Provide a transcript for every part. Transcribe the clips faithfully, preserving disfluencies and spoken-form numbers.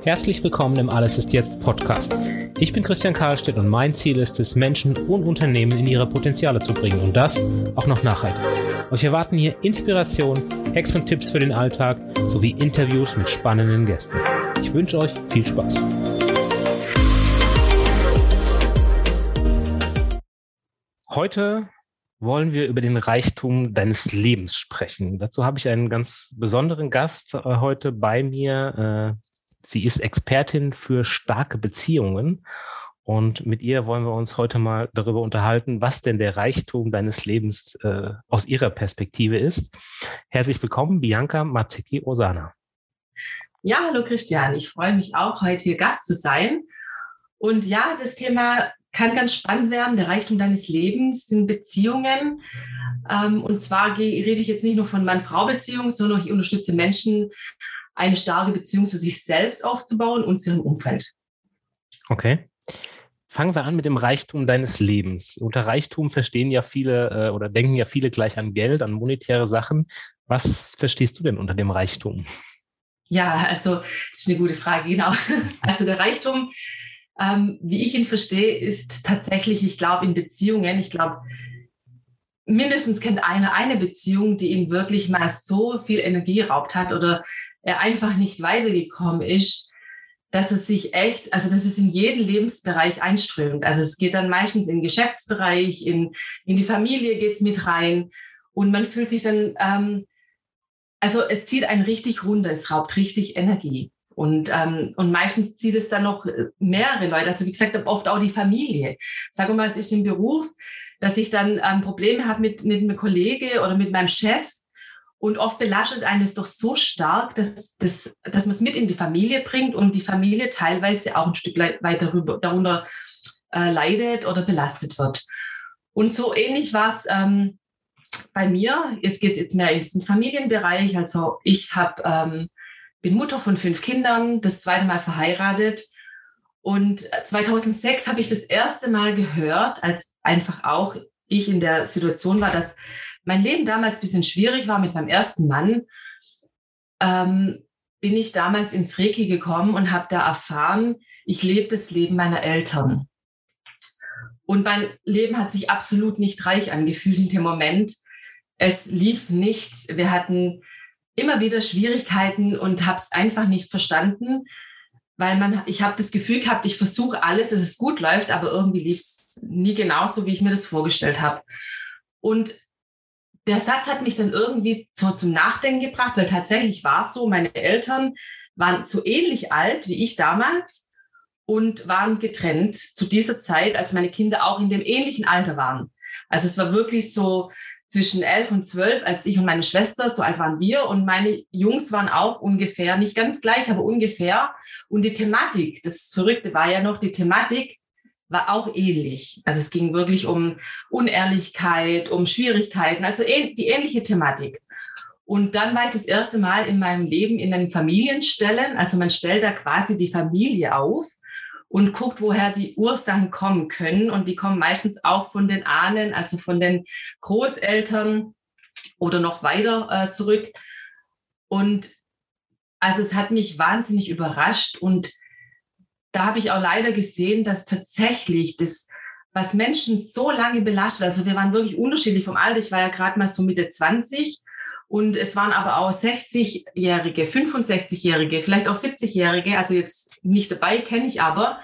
Herzlich willkommen im Alles ist jetzt Podcast. Ich bin Christian Karlstedt und mein Ziel ist es, Menschen und Unternehmen in ihre Potenziale zu bringen und das auch noch nachhaltig. Euch erwarten hier Inspiration, Hacks und Tipps für den Alltag sowie Interviews mit spannenden Gästen. Ich wünsche euch viel Spaß. Heute wollen wir über den Reichtum deines Lebens sprechen. Dazu habe ich einen ganz besonderen Gast äh, heute bei mir. Äh, sie ist Expertin für starke Beziehungen und mit ihr wollen wir uns heute mal darüber unterhalten, was denn der Reichtum deines Lebens äh, aus ihrer Perspektive ist. Herzlich willkommen, Bianca Mazecki-Osana. Ja, hallo Christian. Ich freue mich auch, heute hier Gast zu sein. Und ja, das Thema kann ganz spannend werden. Der Reichtum deines Lebens sind Beziehungen. Ähm, und zwar rede ich jetzt nicht nur von Mann-Frau-Beziehungen, sondern ich unterstütze Menschen, eine starke Beziehung zu sich selbst aufzubauen und zu ihrem Umfeld. Okay. Fangen wir an mit dem Reichtum deines Lebens. Unter Reichtum verstehen ja viele äh, oder denken ja viele gleich an Geld, an monetäre Sachen. Was verstehst du denn unter dem Reichtum? Ja, also das ist eine gute Frage, genau. Also der Reichtum, Ähm, wie ich ihn verstehe, ist tatsächlich, ich glaube, in Beziehungen, ich glaube, mindestens kennt einer eine Beziehung, die ihn wirklich mal so viel Energie geraubt hat oder er einfach nicht weitergekommen ist, dass es sich echt, also dass es in jeden Lebensbereich einströmt. Also es geht dann meistens in den Geschäftsbereich, in, in die Familie geht es mit rein und man fühlt sich dann, ähm, also es zieht einen richtig runter, es raubt richtig Energie. Und, ähm, und meistens zieht es dann noch mehrere Leute, also wie gesagt, oft auch die Familie. Sagen wir mal, es ist im Beruf, dass ich dann ähm, Probleme habe mit, mit einem Kollege oder mit meinem Chef und oft belastet einen das doch so stark, dass, dass, dass man es mit in die Familie bringt und die Familie teilweise auch ein Stück weiter darüber, darunter äh, leidet oder belastet wird. Und so ähnlich war es ähm, bei mir. Es geht jetzt mehr in diesen Familienbereich. Also ich habe ähm, bin Mutter von fünf Kindern, das zweite Mal verheiratet. Und zweitausendsechs habe ich das erste Mal gehört, als einfach auch ich in der Situation war, dass mein Leben damals ein bisschen schwierig war mit meinem ersten Mann, ähm, bin ich damals ins Reiki gekommen und habe da erfahren, ich lebe das Leben meiner Eltern. Und mein Leben hat sich absolut nicht reich angefühlt in dem Moment. Es lief nichts. Wir hatten immer wieder Schwierigkeiten und habe es einfach nicht verstanden, weil man, ich habe das Gefühl gehabt, ich versuche alles, dass es gut läuft, aber irgendwie lief es nie genauso, wie ich mir das vorgestellt habe. Und der Satz hat mich dann irgendwie so zum Nachdenken gebracht, weil tatsächlich war es so, meine Eltern waren so ähnlich alt wie ich damals und waren getrennt zu dieser Zeit, als meine Kinder auch in dem ähnlichen Alter waren. Also es war wirklich so zwischen elf und zwölf, als ich und meine Schwester, so alt waren wir, und meine Jungs waren auch ungefähr, nicht ganz gleich, aber ungefähr. Und die Thematik, das Verrückte war ja noch, die Thematik war auch ähnlich. Also es ging wirklich um Unehrlichkeit, um Schwierigkeiten, also die ähnliche Thematik. Und dann war ich das erste Mal in meinem Leben in den Familienstellen, also man stellt da quasi die Familie auf und guckt, woher die Ursachen kommen können. Und die kommen meistens auch von den Ahnen, also von den Großeltern oder noch weiter äh, zurück. Und also es hat mich wahnsinnig überrascht. Und da habe ich auch leider gesehen, dass tatsächlich das, was Menschen so lange belastet, also wir waren wirklich unterschiedlich vom Alter. Ich war ja gerade mal so Mitte zwanzig. Und es waren aber auch sechzigjährige, fünfundsechzigjährige, vielleicht auch siebzigjährige, also jetzt nicht dabei, kenne ich aber,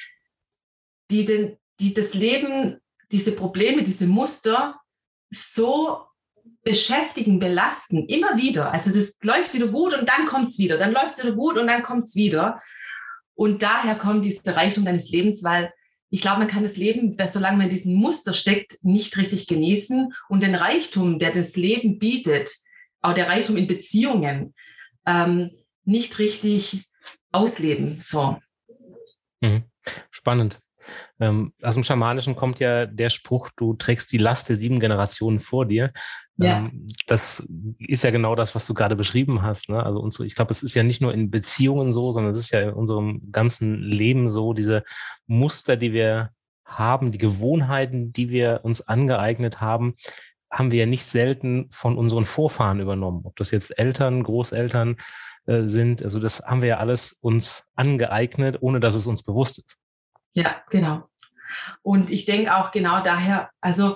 die, den, die das Leben, diese Probleme, diese Muster so beschäftigen, belasten, immer wieder. Also das läuft wieder gut und dann kommt es wieder, dann läuft es wieder gut und dann kommt es wieder. Und daher kommt dieser Reichtum deines Lebens, weil ich glaube, man kann das Leben, solange man in diesem Muster steckt, nicht richtig genießen und den Reichtum, der das Leben bietet, auch der Reichtum in Beziehungen, ähm, nicht richtig ausleben. So. Mhm. Spannend. Ähm, aus dem Schamanischen kommt ja der Spruch, du trägst die Last der sieben Generationen vor dir. Ja. Ähm, das ist ja genau das, was du gerade beschrieben hast. Ne? Also unsere, ich glaube, es ist ja nicht nur in Beziehungen so, sondern es ist ja in unserem ganzen Leben so, diese Muster, die wir haben, die Gewohnheiten, die wir uns angeeignet haben, haben wir ja nicht selten von unseren Vorfahren übernommen. Ob das jetzt Eltern, Großeltern äh, sind, also das haben wir ja alles uns angeeignet, ohne dass es uns bewusst ist. Ja, genau. Und ich denke auch genau daher, also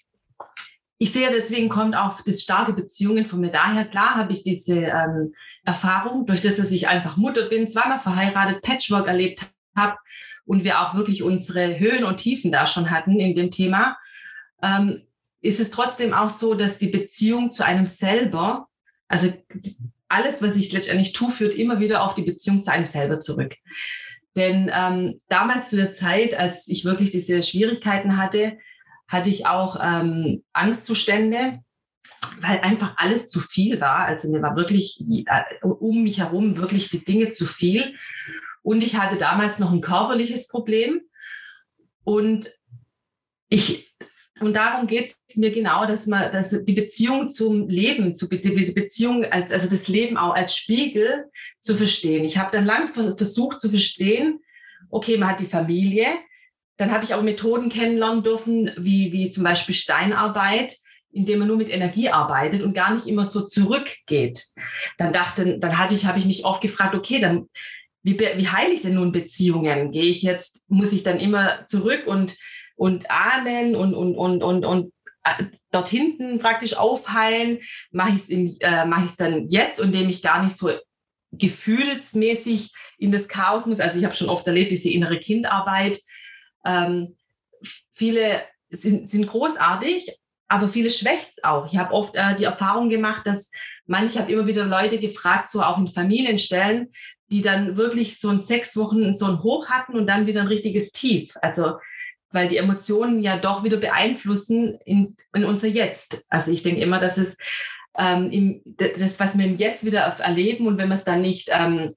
ich sehe, deswegen kommt auch das starke Beziehungen von mir daher. Klar habe ich diese ähm, Erfahrung, durch das, dass ich einfach Mutter bin, zweimal verheiratet, Patchwork erlebt habe und wir auch wirklich unsere Höhen und Tiefen da schon hatten in dem Thema, ähm, ist es trotzdem auch so, dass die Beziehung zu einem selber, also alles, was ich letztendlich tue, führt immer wieder auf die Beziehung zu einem selber zurück. Denn ähm, damals zu der Zeit, als ich wirklich diese Schwierigkeiten hatte, hatte ich auch ähm, Angstzustände, weil einfach alles zu viel war. Also mir war wirklich äh, um mich herum wirklich die Dinge zu viel. Und ich hatte damals noch ein körperliches Problem. Und ich und darum geht es mir genau, dass man, dass die Beziehung zum Leben, zu die Beziehung als, also das Leben auch als Spiegel zu verstehen. Ich habe dann lang versucht zu verstehen, okay, man hat die Familie, dann habe ich auch Methoden kennenlernen dürfen, wie, wie zum Beispiel Steinarbeit, indem man nur mit Energie arbeitet und gar nicht immer so zurückgeht. Dann dachte, dann hatte ich, habe ich mich oft gefragt, okay, dann wie, wie heile ich denn nun Beziehungen? Gehe ich jetzt, muss ich dann immer zurück und und ahnen und, und, und, und, und dort hinten praktisch aufheilen, mache ich es äh, mach ich's dann jetzt, indem ich gar nicht so gefühlsmäßig in das Chaos muss. Also ich habe schon oft erlebt, diese innere Kindarbeit. Ähm, viele sind, sind großartig, aber viele schwächt es auch. Ich habe oft äh, die Erfahrung gemacht, dass manche, ich habe immer wieder Leute gefragt, so auch in Familienstellen, die dann wirklich so in sechs Wochen so ein Hoch hatten und dann wieder ein richtiges Tief. Also weil die Emotionen ja doch wieder beeinflussen in, in unser Jetzt. Also ich denke immer, dass es ähm, im, das, was wir im Jetzt wieder erleben und wenn man es dann nicht, ähm,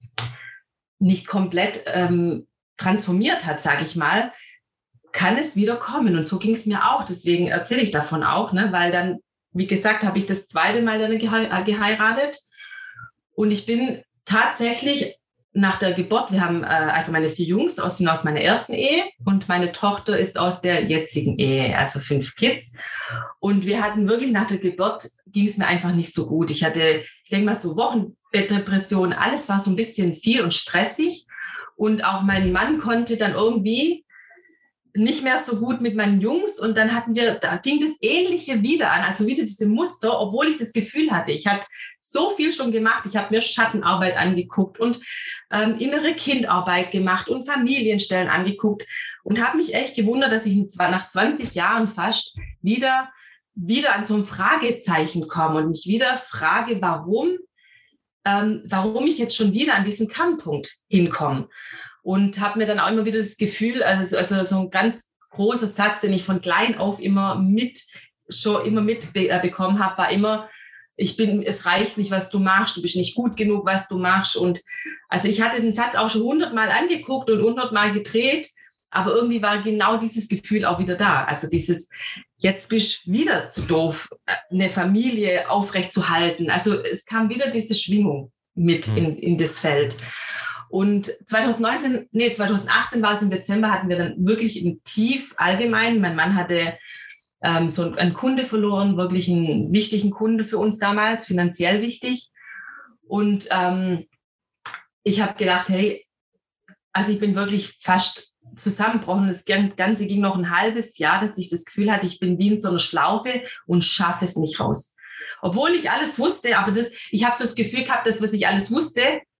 nicht komplett ähm, transformiert hat, sage ich mal, kann es wieder kommen. Und so ging es mir auch. Deswegen erzähle ich davon auch, ne? Weil dann, wie gesagt, habe ich das zweite Mal dann geheiratet und ich bin tatsächlich nach der Geburt, wir haben, äh, also meine vier Jungs aus, sind aus meiner ersten Ehe und meine Tochter ist aus der jetzigen Ehe, also fünf Kids. Und wir hatten wirklich nach der Geburt, ging es mir einfach nicht so gut. Ich hatte, ich denke mal so Wochenbettdepression, alles war so ein bisschen viel und stressig. Und auch mein Mann konnte dann irgendwie nicht mehr so gut mit meinen Jungs. Und dann hatten wir, da ging das Ähnliche wieder an, also wieder diese Muster, obwohl ich das Gefühl hatte, ich hatte so viel schon gemacht. Ich habe mir Schattenarbeit angeguckt und ähm, innere Kindarbeit gemacht und Familienstellen angeguckt und habe mich echt gewundert, dass ich nach zwanzig Jahren fast wieder, wieder an so ein Fragezeichen komme und mich wieder frage, warum, ähm, warum ich jetzt schon wieder an diesen Kernpunkt hinkomme. Und habe mir dann auch immer wieder das Gefühl, also, also so ein ganz großer Satz, den ich von klein auf immer mit, schon immer mitbekommen habe, war immer, ich bin, es reicht nicht, was du machst, du bist nicht gut genug, was du machst. Und also ich hatte den Satz auch schon hundertmal angeguckt und hundertmal gedreht, aber irgendwie war genau dieses Gefühl auch wieder da. Also dieses, jetzt bist du wieder zu doof, eine Familie aufrechtzuhalten. Also es kam wieder diese Schwingung mit mhm. in, in das Feld. Und zwanzig neunzehn, nee, zwanzig achtzehn war es im Dezember, hatten wir dann wirklich ein Tief allgemein. Mein Mann hatte ähm, so einen Kunde verloren, wirklich einen wichtigen Kunde für uns damals, finanziell wichtig. Und ähm, ich habe gedacht, hey, also ich bin wirklich fast zusammengebrochen. Das Ganze ging noch ein halbes Jahr, dass ich das Gefühl hatte, ich bin wie in so einer Schlaufe und schaffe es nicht raus. Obwohl ich alles wusste, aber das, ich habe so das Gefühl gehabt, das, was ich alles wusste,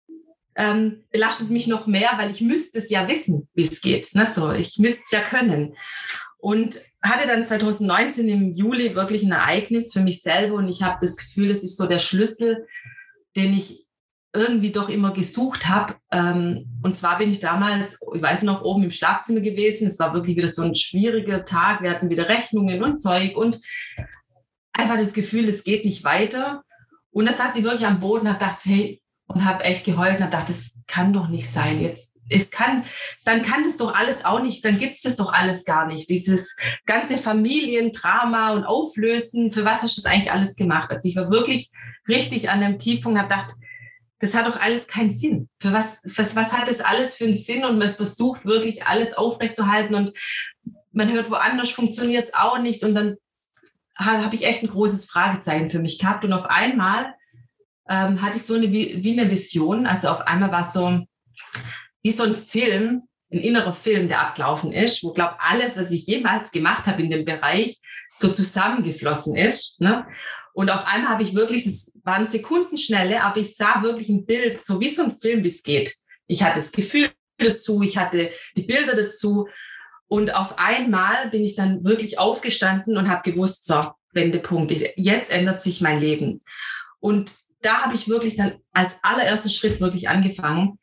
ähm, belastet mich noch mehr, weil ich müsste es ja wissen, wie es geht. Ne? So, ich müsste es ja können. Und hatte dann zwanzig neunzehn im Juli wirklich ein Ereignis für mich selber und ich habe das Gefühl, es ist so der Schlüssel, den ich irgendwie doch immer gesucht habe. Ähm, und zwar bin ich damals, ich weiß noch, oben im Schlafzimmer gewesen. Es war wirklich wieder so ein schwieriger Tag. Wir hatten wieder Rechnungen und Zeug und einfach das Gefühl, es geht nicht weiter. Und da saß ich wirklich am Boden und habe gedacht, hey, und habe echt geheult und habe gedacht, das kann doch nicht sein. Jetzt, es kann, dann kann das doch alles auch nicht, dann gibt es das doch alles gar nicht. Dieses ganze Familiendrama und Auflösen, für was hast du das eigentlich alles gemacht? Also ich war wirklich richtig an einem Tiefpunkt und habe gedacht, das hat doch alles keinen Sinn. Für was, was, was hat das alles für einen Sinn? Und man versucht wirklich alles aufrechtzuerhalten und man hört woanders, funktioniert es auch nicht. Und dann habe ich echt ein großes Fragezeichen für mich gehabt. Und auf einmal ähm, hatte ich so eine, wie, wie eine Vision. Also auf einmal war es so wie so ein Film, ein innerer Film, der abgelaufen ist, wo, glaube ich, alles, was ich jemals gemacht habe in dem Bereich, so zusammengeflossen ist. Ne? Und auf einmal habe ich wirklich, das waren Sekundenschnelle, aber ich sah wirklich ein Bild, so wie so ein Film, wie es geht. Ich hatte das Gefühl dazu, ich hatte die Bilder dazu. Und auf einmal bin ich dann wirklich aufgestanden und habe gewusst, so, Wendepunkt, jetzt ändert sich mein Leben. Und da habe ich wirklich dann als allererster Schritt wirklich angefangen,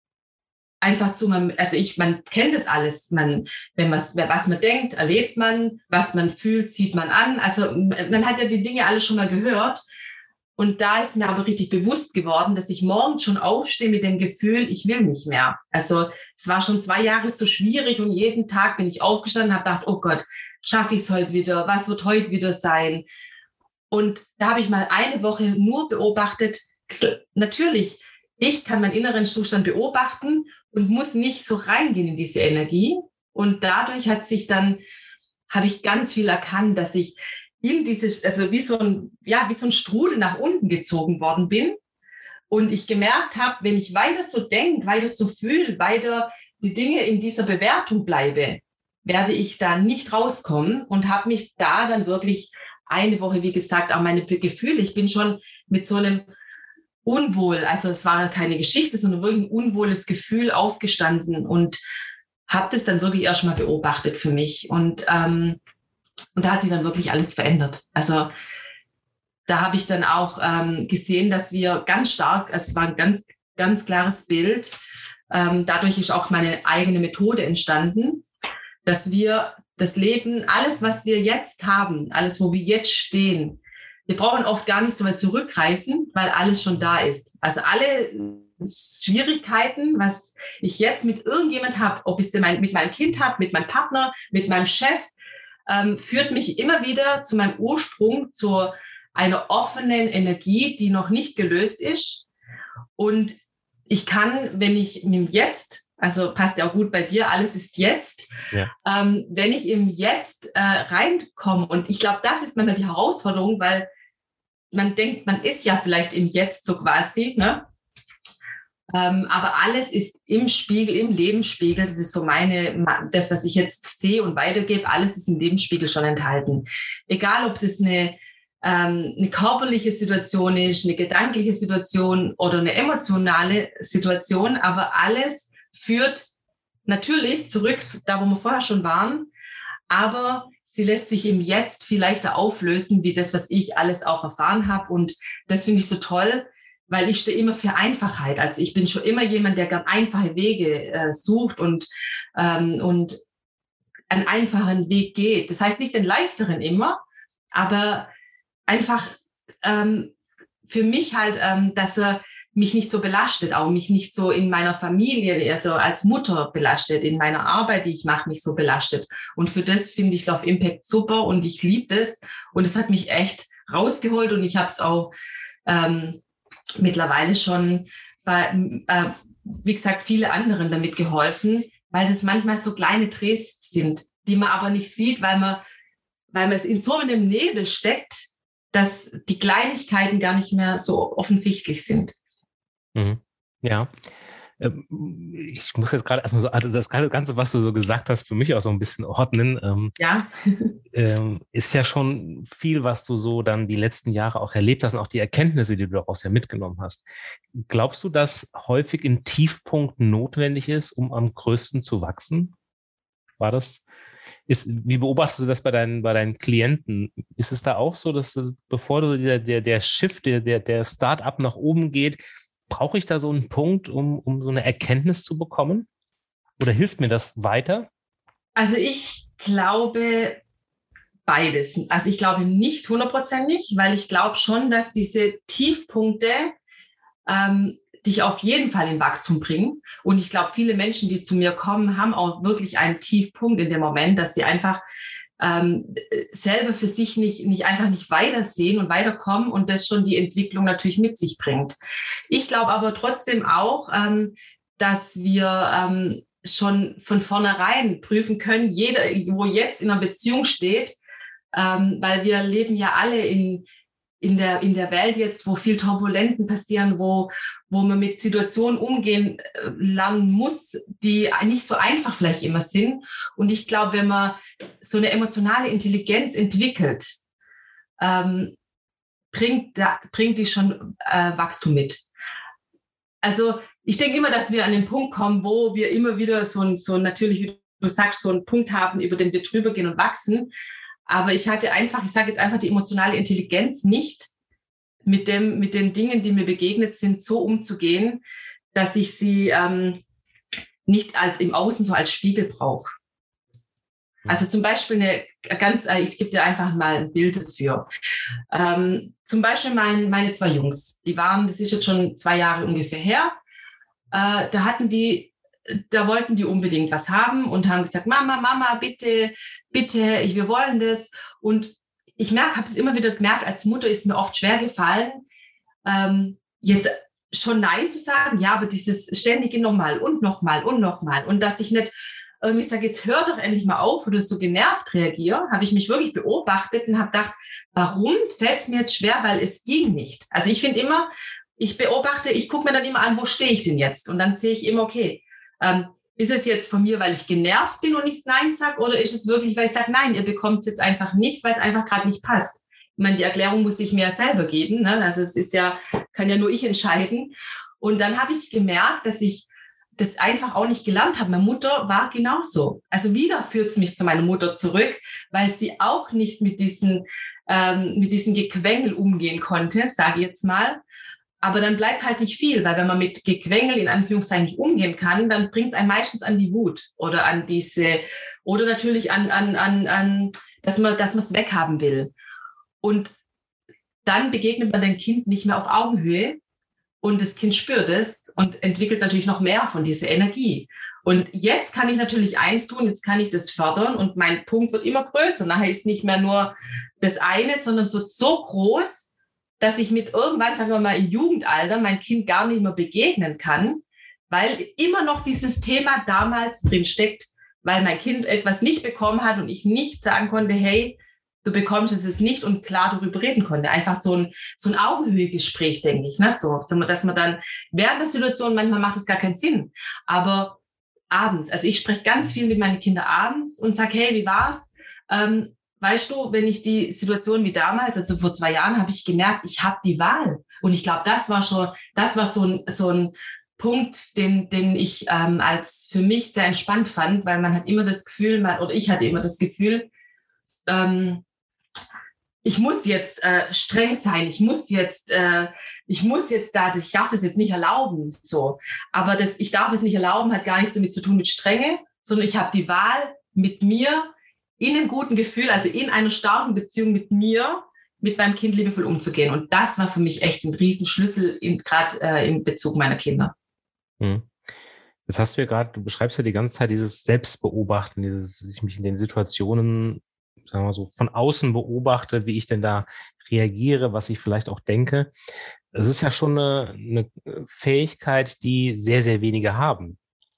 einfach zu, also ich, man kennt das alles, man, wenn man, was man denkt, erlebt man, was man fühlt, zieht man an. Also man hat ja die Dinge alle schon mal gehört. Und da ist mir aber richtig bewusst geworden, dass ich morgens schon aufstehe mit dem Gefühl, ich will nicht mehr. Also es war schon zwei Jahre so schwierig und jeden Tag bin ich aufgestanden und habe gedacht, oh Gott, schaffe ich es heute wieder? Was wird heute wieder sein? Und da habe ich mal eine Woche nur beobachtet, natürlich, ich kann meinen inneren Zustand beobachten und muss nicht so reingehen in diese Energie. Und dadurch hat sich dann, habe ich ganz viel erkannt, dass ich in dieses, also wie so ein, ja, wie so ein Strudel nach unten gezogen worden bin. Und ich gemerkt habe, wenn ich weiter so denke, weiter so fühle, weiter die Dinge in dieser Bewertung bleibe, werde ich da nicht rauskommen und habe mich da dann wirklich eine Woche, wie gesagt, auch meine Gefühle, ich bin schon mit so einem Unwohl, also es war keine Geschichte, sondern wirklich ein unwohles Gefühl aufgestanden und habe das dann wirklich erstmal beobachtet für mich. Und, ähm, und da hat sich dann wirklich alles verändert. Also da habe ich dann auch ähm, gesehen, dass wir ganz stark, also es war ein ganz, ganz klares Bild, ähm, dadurch ist auch meine eigene Methode entstanden, dass wir das Leben, alles, was wir jetzt haben, alles, wo wir jetzt stehen, wir brauchen oft gar nicht so weit zurückreisen, weil alles schon da ist. Also alle Schwierigkeiten, was ich jetzt mit irgendjemand habe, ob ich es mit meinem Kind habe, mit meinem Partner, mit meinem Chef, ähm, führt mich immer wieder zu meinem Ursprung, zu einer offenen Energie, die noch nicht gelöst ist. Und ich kann, wenn ich im Jetzt, also passt ja auch gut bei dir, alles ist jetzt, ja. ähm, wenn ich im Jetzt äh, reinkomme, und ich glaube, das ist manchmal die Herausforderung, weil man denkt, man ist ja vielleicht im Jetzt so quasi, ne? Ähm, aber alles ist im Spiegel, im Lebensspiegel, das ist so meine, das, was ich jetzt sehe und weitergebe, alles ist im Lebensspiegel schon enthalten. Egal, ob das eine, ähm, eine körperliche Situation ist, eine gedankliche Situation oder eine emotionale Situation, aber alles führt natürlich zurück, da wo wir vorher schon waren, aber sie lässt sich im Jetzt viel leichter auflösen, wie das, was ich alles auch erfahren habe. Und das finde ich so toll, weil ich stehe immer für Einfachheit. Also ich bin schon immer jemand, der gern einfache Wege äh, sucht und, ähm, und einen einfachen Weg geht. Das heißt nicht den leichteren immer, aber einfach ähm, für mich halt, ähm, dass er mich nicht so belastet, auch mich nicht so in meiner Familie, also als Mutter belastet, in meiner Arbeit, die ich mache, nicht so belastet. Und für das finde ich Love Impact super und ich liebe das. Und es hat mich echt rausgeholt und ich habe es auch ähm, mittlerweile schon bei, äh, wie gesagt, viele anderen damit geholfen, weil das manchmal so kleine Drehs sind, die man aber nicht sieht, weil man, weil man es in so einem Nebel steckt, dass die Kleinigkeiten gar nicht mehr so offensichtlich sind. Mhm. Ja, ich muss jetzt gerade erstmal so, also das Ganze, was du so gesagt hast, für mich auch so ein bisschen ordnen. Ähm, ja. ähm, ist ja schon viel, was du so dann die letzten Jahre auch erlebt hast und auch die Erkenntnisse, die du daraus ja mitgenommen hast. Glaubst du, dass häufig ein Tiefpunkt notwendig ist, um am größten zu wachsen? War das? Ist, wie beobachtest du das bei deinen, bei deinen Klienten? Ist es da auch so, dass du, bevor du der, der, der Shift, der, der Start-up nach oben geht, brauche ich da so einen Punkt, um, um so eine Erkenntnis zu bekommen? Oder hilft mir das weiter? Also ich glaube beides. Also ich glaube nicht hundertprozentig, weil ich glaube schon, dass diese Tiefpunkte ähm, dich auf jeden Fall in Wachstum bringen. Und ich glaube, viele Menschen, die zu mir kommen, haben auch wirklich einen Tiefpunkt in dem Moment, dass sie einfach ähm, selber für sich nicht, nicht einfach nicht weitersehen und weiterkommen und das schon die Entwicklung natürlich mit sich bringt. Ich glaube aber trotzdem auch, ähm, dass wir ähm, schon von vornherein prüfen können, jeder, wo jetzt in einer Beziehung steht, ähm, weil wir leben ja alle in, in, der, in der Welt jetzt, wo viel Turbulenten passieren, wo, wo man mit Situationen umgehen äh, lernen muss, die nicht so einfach vielleicht immer sind. Und ich glaube, wenn man so eine emotionale Intelligenz entwickelt, ähm, bringt, da, bringt die schon äh, Wachstum mit. Also ich denke immer, dass wir an den Punkt kommen, wo wir immer wieder so ein, so ein natürlich, wie du sagst, so einen Punkt haben, über den wir drüber gehen und wachsen. Aber ich hatte einfach, ich sage jetzt einfach die emotionale Intelligenz nicht, mit dem, mit den Dingen, die mir begegnet sind, so umzugehen, dass ich sie ähm, nicht als, im Außen so als Spiegel brauche. Also zum Beispiel eine ganz, ich gebe dir einfach mal ein Bild dafür. Ähm, zum Beispiel mein, meine zwei Jungs, die waren, das ist jetzt schon zwei Jahre ungefähr her, äh, da hatten die, da wollten die unbedingt was haben und haben gesagt, Mama, Mama, bitte, bitte, ich, wir wollen das. Und ich merke, habe es immer wieder gemerkt, als Mutter ist mir oft schwer gefallen, ähm, jetzt schon Nein zu sagen, ja, aber dieses ständige nochmal und nochmal und nochmal und dass ich nicht irgendwie sage, jetzt hör doch endlich mal auf oder so genervt reagiere, habe ich mich wirklich beobachtet und habe gedacht, warum fällt es mir jetzt schwer, weil es ging nicht. Also ich finde immer, ich beobachte, ich gucke mir dann immer an, wo stehe ich denn jetzt? Und dann sehe ich immer, okay, ähm, ist es jetzt von mir, weil ich genervt bin und nicht Nein sage, oder ist es wirklich, weil ich sage, nein, ihr bekommt es jetzt einfach nicht, weil es einfach gerade nicht passt. Ich meine, die Erklärung muss ich mir ja selber geben, ne? Also es ist ja, kann ja nur ich entscheiden. Und dann habe ich gemerkt, dass ich das einfach auch nicht gelernt habe. Meine Mutter war genauso. Also wieder führt es mich zu meiner Mutter zurück, weil sie auch nicht mit diesen, ähm, mit diesen Gequengel umgehen konnte, sage ich jetzt mal. Aber dann bleibt halt nicht viel, weil wenn man mit Gequengel in Anführungszeichen nicht umgehen kann, dann bringt es einen meistens an die Wut oder an diese, oder natürlich an, an, an, an dass man, dass man es weghaben will. Und dann begegnet man dem Kind nicht mehr auf Augenhöhe. Und das Kind spürt es und entwickelt natürlich noch mehr von dieser Energie. Und jetzt kann ich natürlich eins tun, jetzt kann ich das fördern und mein Punkt wird immer größer. Nachher ist nicht mehr nur das eine, sondern es wird so groß, dass ich mit irgendwann, sagen wir mal, im Jugendalter mein Kind gar nicht mehr begegnen kann, weil immer noch dieses Thema damals drin steckt, weil mein Kind etwas nicht bekommen hat und ich nicht sagen konnte, hey, du bekommst es jetzt nicht und klar darüber reden konnte. Einfach so ein, so ein Augenhöhe-Gespräch, denke ich. Ne? So, dass man dann während der Situation, manchmal macht es gar keinen Sinn, aber abends, also ich spreche ganz viel mit meinen Kindern abends und sage, hey, wie war's? Ähm, weißt du, wenn ich die Situation wie damals, also vor zwei Jahren, habe ich gemerkt, ich habe die Wahl. Und ich glaube, das war schon, das war so ein, so ein Punkt, den, den ich ähm, als für mich sehr entspannt fand, weil man hat immer das Gefühl, man, oder ich hatte immer das Gefühl, ähm, ich muss jetzt äh, streng sein, ich muss jetzt, äh, ich muss jetzt da, ich darf das jetzt nicht erlauben, so. Aber das, ich darf es nicht erlauben, hat gar nichts damit zu tun mit Strenge, sondern ich habe die Wahl, mit mir in einem guten Gefühl, also in einer starken Beziehung mit mir, mit meinem Kind liebevoll umzugehen. Und das war für mich echt ein Riesenschlüssel, gerade äh, in Bezug meiner Kinder. Hm. Jetzt hast du ja gerade, du beschreibst ja die ganze Zeit dieses Selbstbeobachten, dieses, sich mich in den Situationen, sagen wir so, von außen beobachte, wie ich denn da reagiere, was ich vielleicht auch denke. Das ist ja schon eine, eine Fähigkeit, die sehr, sehr wenige haben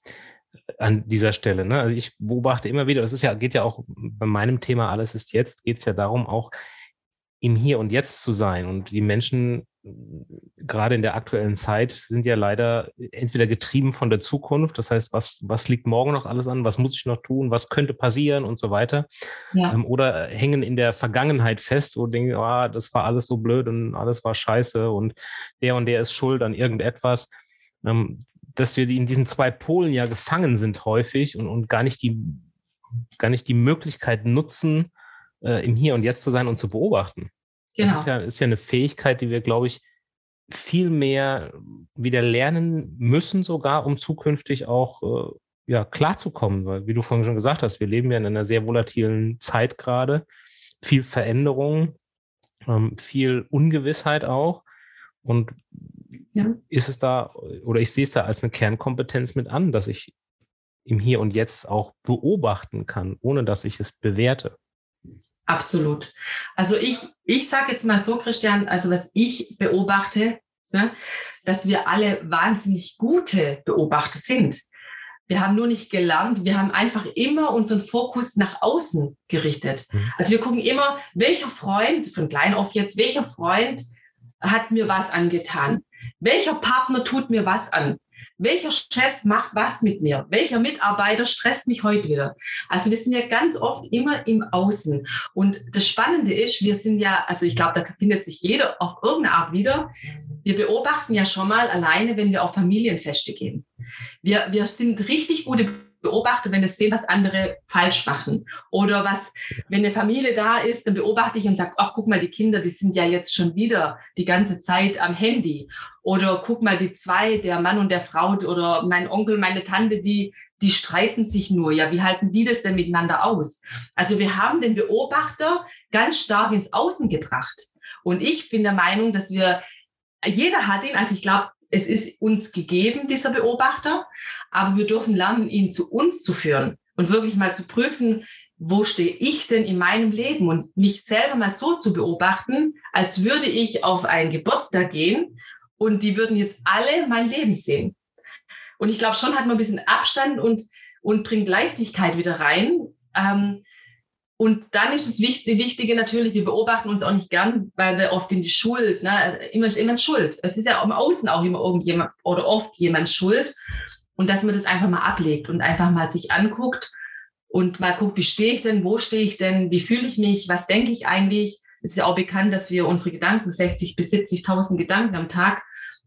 an dieser Stelle. Ne? Also ich beobachte immer wieder, das ist ja, geht ja auch bei meinem Thema Alles ist jetzt, geht es ja darum, auch im Hier und Jetzt zu sein. Und die Menschen, gerade in der aktuellen Zeit, sind ja leider entweder getrieben von der Zukunft, das heißt, was, was liegt morgen noch alles an, was muss ich noch tun, was könnte passieren und so weiter. Ja. Ähm, oder hängen in der Vergangenheit fest, wo denken, ah, das war alles so blöd und alles war scheiße und der und der ist schuld an irgendetwas. Ähm, dass wir in diesen zwei Polen ja gefangen sind häufig und, und gar nicht die, gar nicht die Möglichkeit nutzen, äh, im Hier und Jetzt zu sein und zu beobachten. Genau. Das ist ja, ist ja eine Fähigkeit, die wir, glaube ich, viel mehr wieder lernen müssen, sogar, um zukünftig auch äh, ja, klarzukommen. Weil, wie du vorhin schon gesagt hast, wir leben ja in einer sehr volatilen Zeit gerade. Viel Veränderung, ähm, viel Ungewissheit auch. Und ja. ist es da, oder ich sehe es da als eine Kernkompetenz mit an, dass ich im Hier und Jetzt auch beobachten kann, ohne dass ich es bewerte. Absolut. Also ich, ich sage jetzt mal so, Christian, also was ich beobachte, ne, dass wir alle wahnsinnig gute Beobachter sind. Wir haben nur nicht gelernt, wir haben einfach immer unseren Fokus nach außen gerichtet. Mhm. Also wir gucken immer, welcher Freund, von klein auf jetzt, welcher Freund hat mir was angetan? Welcher Partner tut mir was an? Welcher Chef macht was mit mir? Welcher Mitarbeiter stresst mich heute wieder? Also wir sind ja ganz oft immer im Außen. Und das Spannende ist, wir sind ja, also ich glaube, da findet sich jeder auf irgendeine Art wieder. Wir beobachten ja schon mal alleine, wenn wir auf Familienfeste gehen. Wir, wir sind richtig gute Beobachter, wenn wir sehen, was andere falsch machen. Oder was, wenn eine Familie da ist, dann beobachte ich und sage, ach, guck mal, die Kinder, die sind ja jetzt schon wieder die ganze Zeit am Handy. Oder guck mal, die zwei, der Mann und der Frau oder mein Onkel, meine Tante, die, die streiten sich nur. Ja, wie halten die das denn miteinander aus? Also wir haben den Beobachter ganz stark ins Außen gebracht. Und ich bin der Meinung, dass wir, jeder hat ihn, also ich glaube, es ist uns gegeben, dieser Beobachter, aber wir dürfen lernen, ihn zu uns zu führen und wirklich mal zu prüfen, wo stehe ich denn in meinem Leben und mich selber mal so zu beobachten, als würde ich auf einen Geburtstag gehen und die würden jetzt alle mein Leben sehen. Und ich glaube, schon hat man ein bisschen Abstand und, und bringt Leichtigkeit wieder rein. Ähm, Und dann ist es wichtig, Wichtige natürlich, wir beobachten uns auch nicht gern, weil wir oft in die Schuld, ne, immer ist jemand schuld. Es ist ja im Außen auch immer irgendjemand oder oft jemand schuld. Und dass man das einfach mal ablegt und einfach mal sich anguckt und mal guckt, wie stehe ich denn, wo stehe ich denn, wie fühle ich mich, was denke ich eigentlich. Es ist ja auch bekannt, dass wir unsere Gedanken, sechzig bis siebzigtausend Gedanken am Tag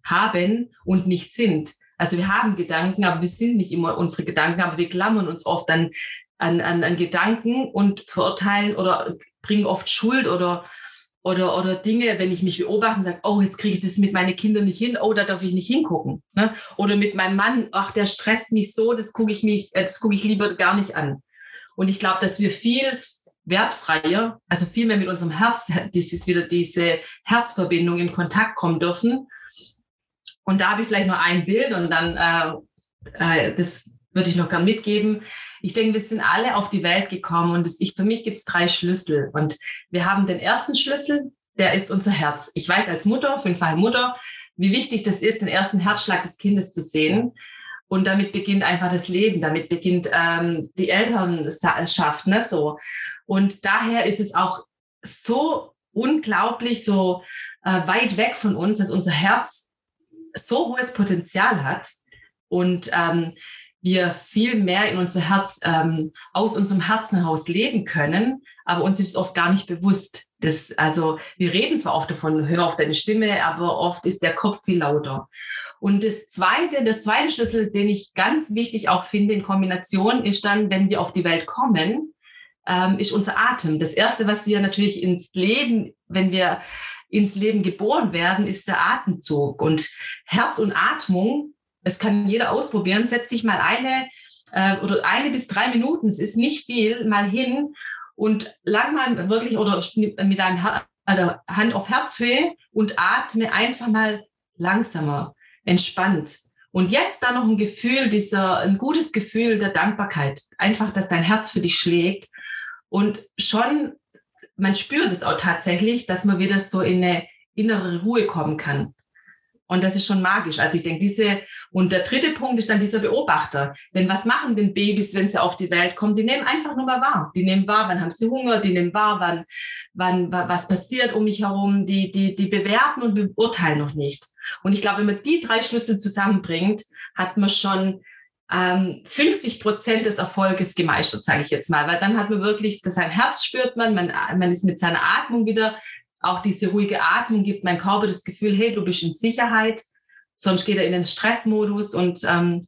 haben und nicht sind. Also wir haben Gedanken, aber wir sind nicht immer unsere Gedanken, aber wir klammern uns oft dann An, an, an Gedanken und verurteilen oder bringen oft Schuld oder, oder, oder Dinge, wenn ich mich beobachte und sage, oh, jetzt kriege ich das mit meinen Kindern nicht hin, oh, da darf ich nicht hingucken. Ne? Oder mit meinem Mann, ach, der stresst mich so, das gucke ich mich, das gucke ich lieber gar nicht an. Und ich glaube, dass wir viel wertfreier, also viel mehr mit unserem Herz, das ist wieder diese Herzverbindung in Kontakt kommen dürfen. Und da habe ich vielleicht noch ein Bild und dann äh, äh, das würde ich noch gern mitgeben. Ich denke, wir sind alle auf die Welt gekommen und es, ich, für mich gibt es drei Schlüssel. Und wir haben den ersten Schlüssel, der ist unser Herz. Ich weiß als Mutter, fünffache Mutter, wie wichtig das ist, den ersten Herzschlag des Kindes zu sehen. Und damit beginnt einfach das Leben, damit beginnt ähm, die Elternschaft. Ne, so. Und daher ist es auch so unglaublich, so äh, weit weg von uns, dass unser Herz so hohes Potenzial hat. Und ähm, wir viel mehr in unser Herz, ähm, aus unserem Herzen heraus leben können, aber uns ist es oft gar nicht bewusst. Das, also wir reden zwar oft davon, hör auf deine Stimme, aber oft ist der Kopf viel lauter. Und das zweite, der zweite Schlüssel, den ich ganz wichtig auch finde in Kombination, ist dann, wenn wir auf die Welt kommen, ähm, ist unser Atem. Das Erste, was wir natürlich ins Leben, wenn wir ins Leben geboren werden, ist der Atemzug. Und Herz und Atmung, das kann jeder ausprobieren. Setz dich mal eine äh, oder eine bis drei Minuten, es ist nicht viel, mal hin und lang mal wirklich oder mit deinem Her- also Hand auf Herzhöhe und atme einfach mal langsamer, entspannt. Und jetzt dann noch ein Gefühl, dieser, ein gutes Gefühl der Dankbarkeit. Einfach, dass dein Herz für dich schlägt. Und schon, man spürt es auch tatsächlich, dass man wieder so in eine innere Ruhe kommen kann. Und das ist schon magisch. Also ich denke, diese, und der dritte Punkt ist dann dieser Beobachter. Denn was machen denn Babys, wenn sie auf die Welt kommen? Die nehmen einfach nur mal wahr. Die nehmen wahr, wann haben sie Hunger, die nehmen wahr, wann, wann, was passiert um mich herum. Die, die, die bewerten und beurteilen noch nicht. Und ich glaube, wenn man die drei Schlüssel zusammenbringt, hat man schon ähm, fünfzig Prozent des Erfolges gemeistert, sage ich jetzt mal. Weil dann hat man wirklich, sein Herz spürt man, man, man ist mit seiner Atmung wieder. Auch diese ruhige Atmung gibt meinem Körper das Gefühl, hey, du bist in Sicherheit, sonst geht er in den Stressmodus und ähm,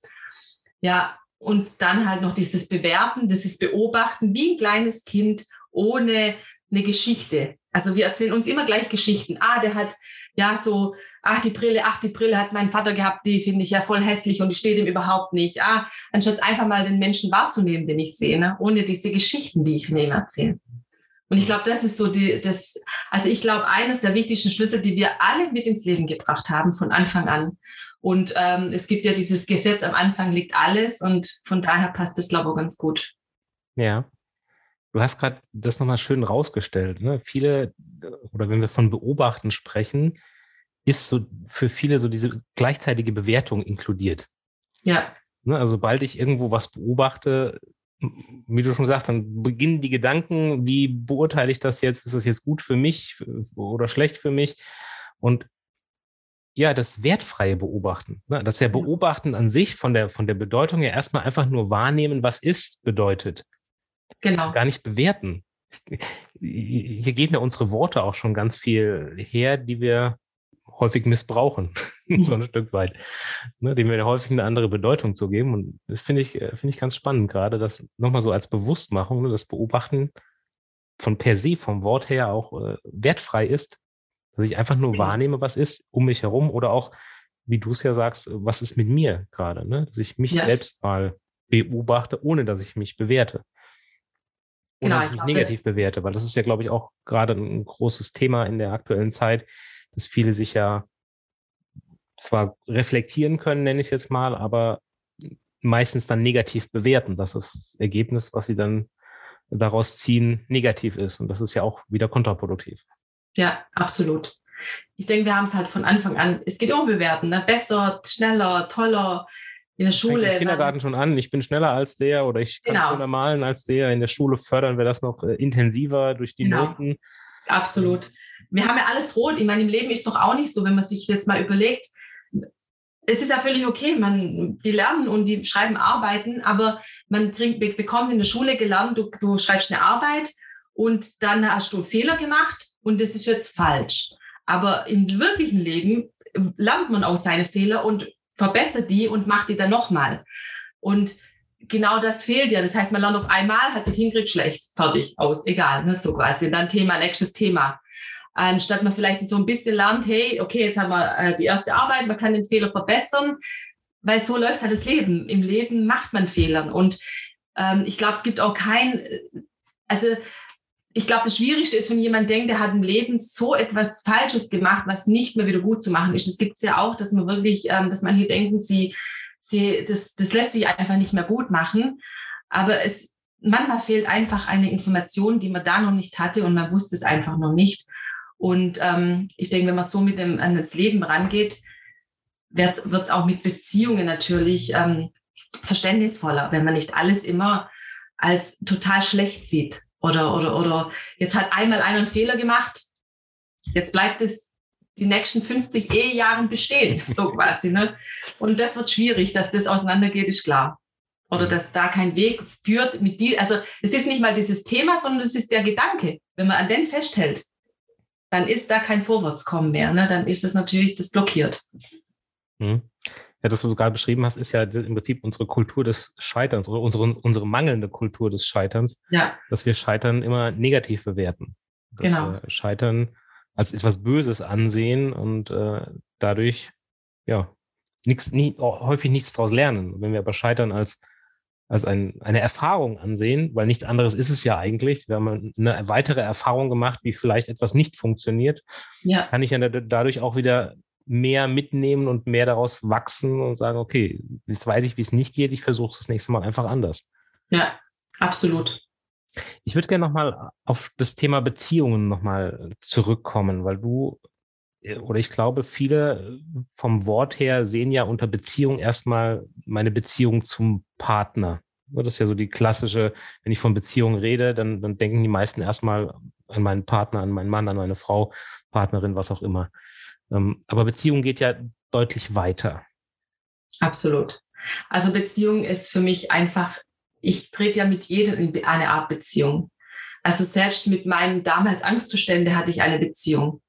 ja, und dann halt noch dieses Bewerten, dieses Beobachten wie ein kleines Kind ohne eine Geschichte. Also wir erzählen uns immer gleich Geschichten. Ah, der hat ja so, ach die Brille, ach die Brille hat mein Vater gehabt, die finde ich ja voll hässlich und die steht ihm überhaupt nicht. Ah, anstatt einfach mal den Menschen wahrzunehmen, den ich sehe, ne? Ohne diese Geschichten, die ich nehme, erzähle. Und ich glaube, das ist so die, das, also ich glaube, eines der wichtigsten Schlüssel, die wir alle mit ins Leben gebracht haben von Anfang an. Und ähm, es gibt ja dieses Gesetz, am Anfang liegt alles und von daher passt das, glaube ich, ganz gut. Ja. Du hast gerade das nochmal schön rausgestellt. Ne? Viele, oder wenn wir von Beobachten sprechen, ist so für viele so diese gleichzeitige Bewertung inkludiert. Ja. Ne? Also sobald ich irgendwo was beobachte, wie du schon sagst, dann beginnen die Gedanken, wie beurteile ich das jetzt? Ist das jetzt gut für mich oder schlecht für mich? Und ja, das wertfreie Beobachten. Ne? Das ja Beobachten an sich von der, von der Bedeutung ja erstmal einfach nur wahrnehmen, was ist, bedeutet. Genau. Gar nicht bewerten. Hier geben ja unsere Worte auch schon ganz viel her, die wir häufig missbrauchen, mhm. so ein Stück weit, ne, dem wir häufig eine andere Bedeutung zu geben. Und das finde ich, finde ich ganz spannend, gerade das nochmal so als Bewusstmachung, ne, das Beobachten von per se, vom Wort her auch äh, wertfrei ist, dass ich einfach nur mhm. wahrnehme, was ist um mich herum oder auch, wie du es ja sagst, was ist mit mir gerade, ne, dass ich mich yes. selbst mal beobachte, ohne dass ich mich bewerte. Ohne genau, dass ich mich negativ bewerte, weil das ist ja, glaube ich, auch gerade ein großes Thema in der aktuellen Zeit, dass viele sich ja zwar reflektieren können, nenne ich es jetzt mal, aber meistens dann negativ bewerten, dass das Ergebnis, was sie dann daraus ziehen, negativ ist. Und das ist ja auch wieder kontraproduktiv. Ja, absolut. Ich denke, wir haben es halt von Anfang an, es geht um Bewerten, ne? Besser, schneller, toller. In der Schule. Fängt im Kindergarten schon an, ich bin schneller als der oder ich kann genau. schneller malen als der. In der Schule fördern wir das noch äh, intensiver durch die genau. Noten. Absolut. Wir haben ja alles rot. Ich meine, im Leben ist es doch auch nicht so, wenn man sich das mal überlegt. Es ist ja völlig okay, man, die lernen und die schreiben Arbeiten, aber man bringt, bekommt in der Schule gelernt, du, du schreibst eine Arbeit und dann hast du einen Fehler gemacht und das ist jetzt falsch. Aber im wirklichen Leben lernt man aus seinen Fehlern und verbessert die und macht die dann nochmal. Und genau das fehlt ja. Das heißt, man lernt auf einmal, hat sich hingekriegt, schlecht, fertig, aus, egal, ne, so quasi. Dann Thema, nächstes Thema. Anstatt man vielleicht so ein bisschen lernt, hey, okay, jetzt haben wir äh, die erste Arbeit, man kann den Fehler verbessern, weil so läuft halt das Leben. Im Leben macht man Fehler. Und ähm, ich glaube, es gibt auch kein, also ich glaube, das Schwierigste ist, wenn jemand denkt, der hat im Leben so etwas Falsches gemacht, was nicht mehr wieder gut zu machen ist. Es gibt es ja auch, dass man wirklich, ähm, dass manche denken, sie, sie, das, das lässt sich einfach nicht mehr gut machen. Aber es, manchmal fehlt einfach eine Information, die man da noch nicht hatte und man wusste es einfach noch nicht. Und ähm, ich denke, wenn man so mit dem an das Leben rangeht, wird es auch mit Beziehungen natürlich ähm, verständnisvoller, wenn man nicht alles immer als total schlecht sieht. Oder, oder, oder jetzt hat einmal einer einen Fehler gemacht, jetzt bleibt es die nächsten fünfzig Ehejahren bestehen, so quasi. Ne? Und das wird schwierig, dass das auseinandergeht, ist klar. Oder dass da kein Weg führt mit die, also es ist nicht mal dieses Thema, sondern es ist der Gedanke. Wenn man an den festhält, dann ist da kein Vorwärtskommen mehr. Ne? Dann ist das natürlich, das blockiert. Mhm. Ja, das, was du gerade beschrieben hast, ist ja im Prinzip unsere Kultur des Scheiterns oder unsere, unsere mangelnde Kultur des Scheiterns, ja. dass wir Scheitern immer negativ bewerten. Dass genau. wir Scheitern als etwas Böses ansehen und äh, dadurch ja nichts, nie, häufig nichts daraus lernen. Wenn wir aber Scheitern als, als ein, eine Erfahrung ansehen, weil nichts anderes ist es ja eigentlich, wir haben eine weitere Erfahrung gemacht, wie vielleicht etwas nicht funktioniert, ja. kann ich ja dadurch auch wieder mehr mitnehmen und mehr daraus wachsen und sagen, okay, jetzt weiß ich, wie es nicht geht, ich versuche es das nächste Mal einfach anders. Ja, absolut. Ich würde gerne nochmal auf das Thema Beziehungen nochmal zurückkommen, weil du, oder ich glaube, viele vom Wort her sehen ja unter Beziehung erstmal meine Beziehung zum Partner. Das ist ja so die klassische, wenn ich von Beziehung rede, dann, dann denken die meisten erstmal an meinen Partner, an meinen Mann, an meine Frau, Partnerin, was auch immer. Aber Beziehung geht ja deutlich weiter. Absolut. Also Beziehung ist für mich einfach, ich trete ja mit jedem in eine Art Beziehung. Also selbst mit meinen damals Angstzustände hatte ich eine Beziehung.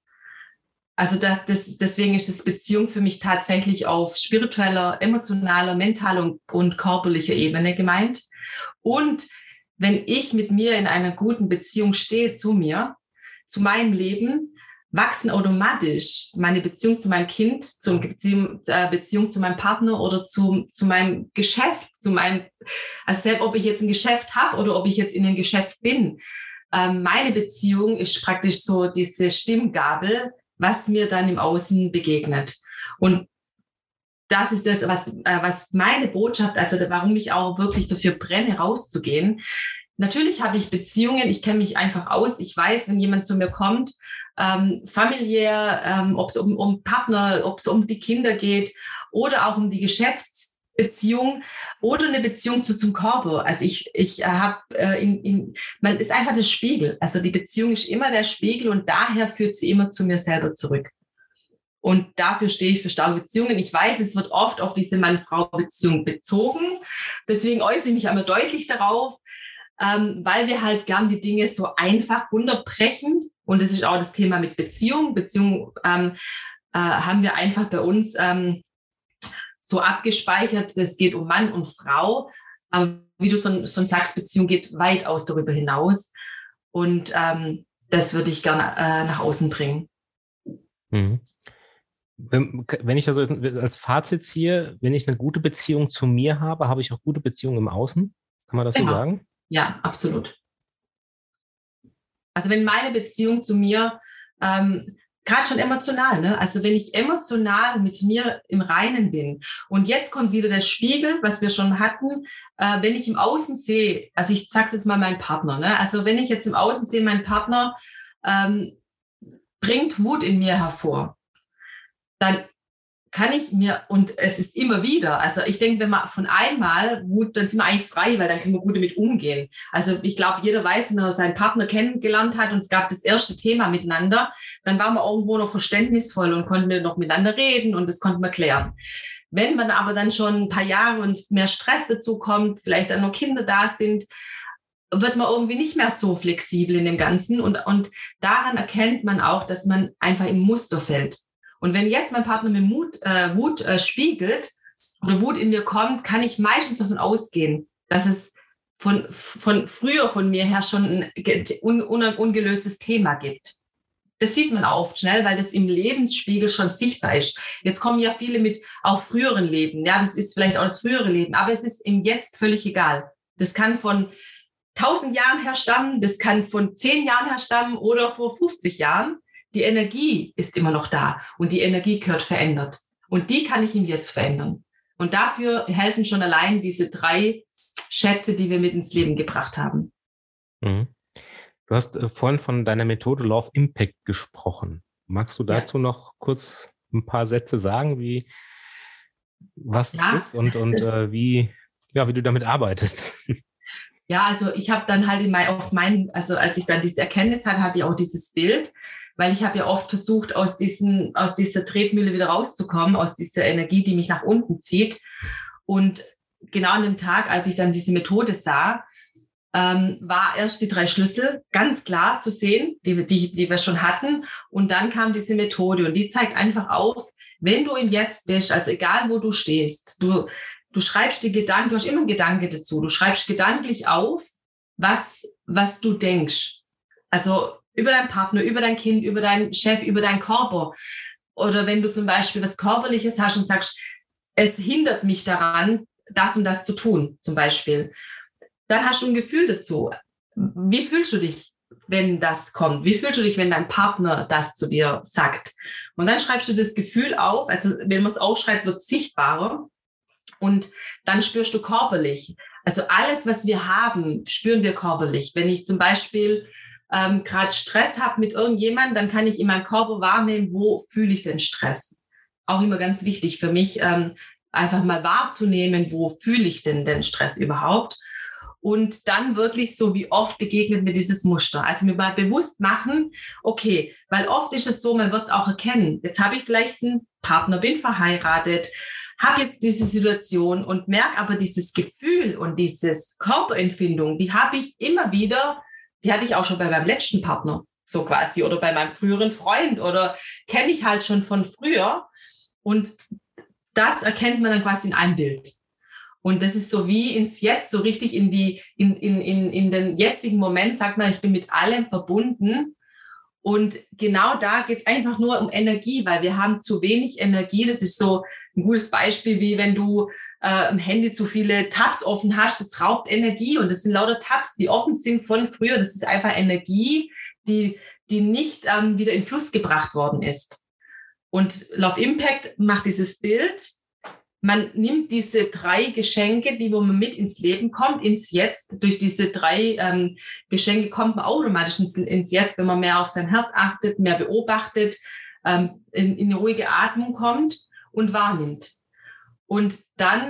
Also das, das, deswegen ist das Beziehung für mich tatsächlich auf spiritueller, emotionaler, mentaler und, und körperlicher Ebene gemeint. Und wenn ich mit mir in einer guten Beziehung stehe zu mir, zu meinem Leben, wachsen automatisch meine Beziehung zu meinem Kind, zur Beziehung, äh, Beziehung zu meinem Partner oder zu, zu meinem Geschäft, zu meinem, also selbst ob ich jetzt ein Geschäft habe oder ob ich jetzt in einem Geschäft bin. Ähm, meine Beziehung ist praktisch so diese Stimmgabel, was mir dann im Außen begegnet. Und das ist das, was, äh, was meine Botschaft, also warum ich auch wirklich dafür brenne, rauszugehen. Natürlich habe ich Beziehungen, ich kenne mich einfach aus, ich weiß, wenn jemand zu mir kommt, ähm, familiär, ähm, ob es um, um Partner, ob es um die Kinder geht oder auch um die Geschäfts, Beziehung oder eine Beziehung zu zum Körper. Also ich, ich habe, äh, in, in, man ist einfach der Spiegel. Also die Beziehung ist immer der Spiegel und daher führt sie immer zu mir selber zurück. Und dafür stehe ich für starke Beziehungen. Ich weiß, es wird oft auf diese Mann-Frau-Beziehung bezogen. Deswegen äußere ich mich einmal deutlich darauf, ähm, weil wir halt gern die Dinge so einfach runterbrechen. Und das ist auch das Thema mit Beziehung. Beziehung ähm, äh, haben wir einfach bei uns ähm, so abgespeichert. Es geht um Mann und Frau. Aber wie du schon, schon sagst, Beziehung geht weitaus darüber hinaus. Und ähm, das würde ich gerne äh, nach außen bringen. Mhm. Wenn, wenn ich also als Fazit ziehe, wenn ich eine gute Beziehung zu mir habe, habe ich auch gute Beziehungen im Außen? Kann man das Genau. so sagen? Ja, absolut. Also wenn meine Beziehung zu mir, ähm, gerade schon emotional, ne? Also wenn ich emotional mit mir im Reinen bin und jetzt kommt wieder der Spiegel, was wir schon hatten, äh, wenn ich im Außen sehe, also ich sage jetzt mal meinen Partner, ne? Also wenn ich jetzt im Außen sehe, mein Partner ähm, bringt Wut in mir hervor, dann kann ich mir, und es ist immer wieder, also ich denke, wenn man von einmal Wut, dann sind wir eigentlich frei, weil dann können wir gut damit umgehen. Also ich glaube, jeder weiß, wenn er seinen Partner kennengelernt hat und es gab das erste Thema miteinander, dann waren wir irgendwo noch verständnisvoll und konnten noch miteinander reden und das konnten wir klären. Wenn man aber dann schon ein paar Jahre und mehr Stress dazu kommt, vielleicht dann noch Kinder da sind, wird man irgendwie nicht mehr so flexibel in dem Ganzen und, und daran erkennt man auch, dass man einfach im Muster fällt. Und wenn jetzt mein Partner mir Mut, äh, Wut äh, spiegelt oder Wut in mir kommt, kann ich meistens davon ausgehen, dass es von, von früher von mir her schon ein un, un, ungelöstes Thema gibt. Das sieht man auch oft schnell, weil das im Lebensspiegel schon sichtbar ist. Jetzt kommen ja viele mit auch früheren Leben. Ja, das ist vielleicht auch das frühere Leben, aber es ist im Jetzt völlig egal. Das kann von tausend Jahren her stammen, das kann von zehn Jahren her stammen oder vor fünfzig Jahren. Die Energie ist immer noch da und die Energie gehört verändert. Und die kann ich im Jetzt verändern. Und dafür helfen schon allein diese drei Schätze, die wir mit ins Leben gebracht haben. Mhm. Du hast äh, vorhin von deiner Methode Law of Impact gesprochen. Magst du dazu ja. noch kurz ein paar Sätze sagen, wie was ja. es ist und, und äh, wie, ja, wie du damit arbeitest? Ja, also ich habe dann halt in mein, auf meinen, also als ich dann diese Erkenntnis hatte, hatte ich auch dieses Bild. Weil ich habe ja oft versucht, aus, diesen, aus dieser Tretmühle wieder rauszukommen, aus dieser Energie, die mich nach unten zieht. Und genau an dem Tag, als ich dann diese Methode sah, ähm, war erst die drei Schlüssel ganz klar zu sehen, die, die, die wir schon hatten. Und dann kam diese Methode und die zeigt einfach auf, wenn du im Jetzt bist, also egal wo du stehst, du, du schreibst die Gedanken, du hast immer einen Gedanke dazu, du schreibst gedanklich auf, was, was du denkst. Also über deinen Partner, über dein Kind, über deinen Chef, über deinen Körper. Oder wenn du zum Beispiel was Körperliches hast und sagst, es hindert mich daran, das und das zu tun, zum Beispiel. Dann hast du ein Gefühl dazu. Wie fühlst du dich, wenn das kommt? Wie fühlst du dich, wenn dein Partner das zu dir sagt? Und dann schreibst du das Gefühl auf. Also wenn man es aufschreibt, wird es sichtbarer. Und dann spürst du körperlich. Also alles, was wir haben, spüren wir körperlich. Wenn ich zum Beispiel ähm, gerade Stress habe mit irgendjemandem, dann kann ich in meinem Körper wahrnehmen, wo fühle ich den Stress. Auch immer ganz wichtig für mich, ähm, einfach mal wahrzunehmen, wo fühle ich denn den Stress überhaupt. Und dann wirklich so, wie oft begegnet mir dieses Muster. Also mir mal bewusst machen, okay, weil oft ist es so, man wird es auch erkennen. Jetzt habe ich vielleicht einen Partner, bin verheiratet, habe jetzt diese Situation und merke aber dieses Gefühl und dieses Körperempfindung, die habe ich immer wieder, die hatte ich auch schon bei meinem letzten Partner, so quasi, oder bei meinem früheren Freund oder kenne ich halt schon von früher. Und das erkennt man dann quasi in einem Bild. Und das ist so wie ins Jetzt, so richtig in die, in, in, in, in den jetzigen Moment, sagt man, ich bin mit allem verbunden. Und genau da geht es einfach nur um Energie, weil wir haben zu wenig Energie. Das ist so ein gutes Beispiel, wie wenn du äh, im Handy zu viele Tabs offen hast. Das raubt Energie und das sind lauter Tabs, die offen sind von früher. Das ist einfach Energie, die, die nicht ähm, wieder in Fluss gebracht worden ist. Und Love Impact macht dieses Bild. Man nimmt diese drei Geschenke, die wo man mit ins Leben kommt, ins Jetzt. Durch diese drei ähm, Geschenke kommt man automatisch ins, ins Jetzt, wenn man mehr auf sein Herz achtet, mehr beobachtet, ähm, in, in eine ruhige Atmung kommt und wahrnimmt. Und dann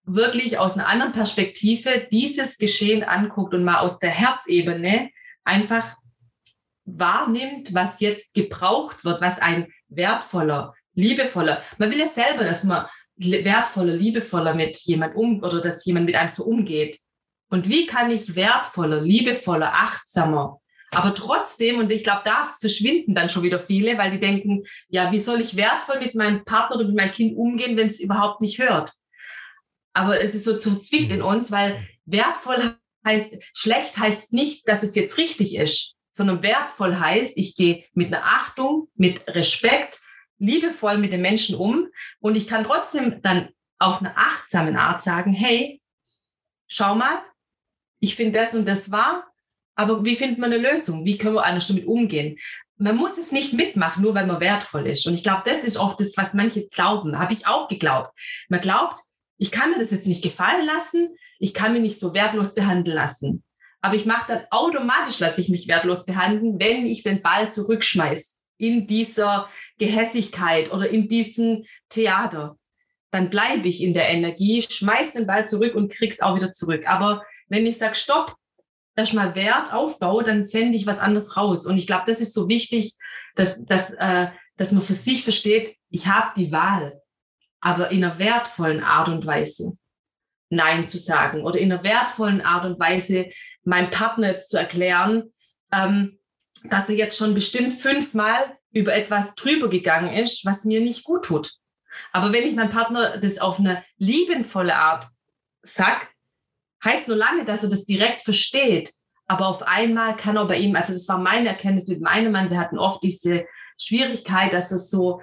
wirklich aus einer anderen Perspektive dieses Geschehen anguckt und mal aus der Herzebene einfach wahrnimmt, was jetzt gebraucht wird, was ein wertvoller, liebevoller, man will ja selber, dass man wertvoller, liebevoller mit jemand um oder dass jemand mit einem so umgeht. Und wie kann ich wertvoller, liebevoller, achtsamer, aber trotzdem, und ich glaube, da verschwinden dann schon wieder viele, weil die denken, ja, wie soll ich wertvoll mit meinem Partner oder mit meinem Kind umgehen, wenn es überhaupt nicht hört? Aber es ist so zu zwickt in uns, weil wertvoll heißt, schlecht heißt nicht, dass es jetzt richtig ist, sondern wertvoll heißt, ich gehe mit einer Achtung, mit Respekt, liebevoll mit den Menschen um und ich kann trotzdem dann auf eine achtsame Art sagen, hey, schau mal, ich finde das und das wahr, aber wie findet man eine Lösung? Wie können wir anders damit umgehen? Man muss es nicht mitmachen, nur weil man wertvoll ist. Und ich glaube, das ist oft das, was manche glauben. Habe ich auch geglaubt. Man glaubt, ich kann mir das jetzt nicht gefallen lassen, ich kann mich nicht so wertlos behandeln lassen. Aber ich mache dann automatisch, lasse ich mich wertlos behandeln, wenn ich den Ball zurückschmeiß in dieser Gehässigkeit oder in diesem Theater. Dann bleibe ich in der Energie, schmeiß den Ball zurück und krieg's auch wieder zurück. Aber wenn ich sage, stopp, erstmal Wert aufbaue, dann sende ich was anderes raus. Und ich glaube, das ist so wichtig, dass, dass, äh, dass man für sich versteht, ich habe die Wahl, aber in einer wertvollen Art und Weise Nein zu sagen oder in einer wertvollen Art und Weise meinem Partner jetzt zu erklären, ähm, dass er jetzt schon bestimmt fünfmal über etwas drüber gegangen ist, was mir nicht gut tut. Aber wenn ich meinem Partner das auf eine liebenvolle Art sag, heißt nur lange, dass er das direkt versteht. Aber auf einmal kann er bei ihm, also das war meine Erkenntnis mit meinem Mann, wir hatten oft diese Schwierigkeit, dass es so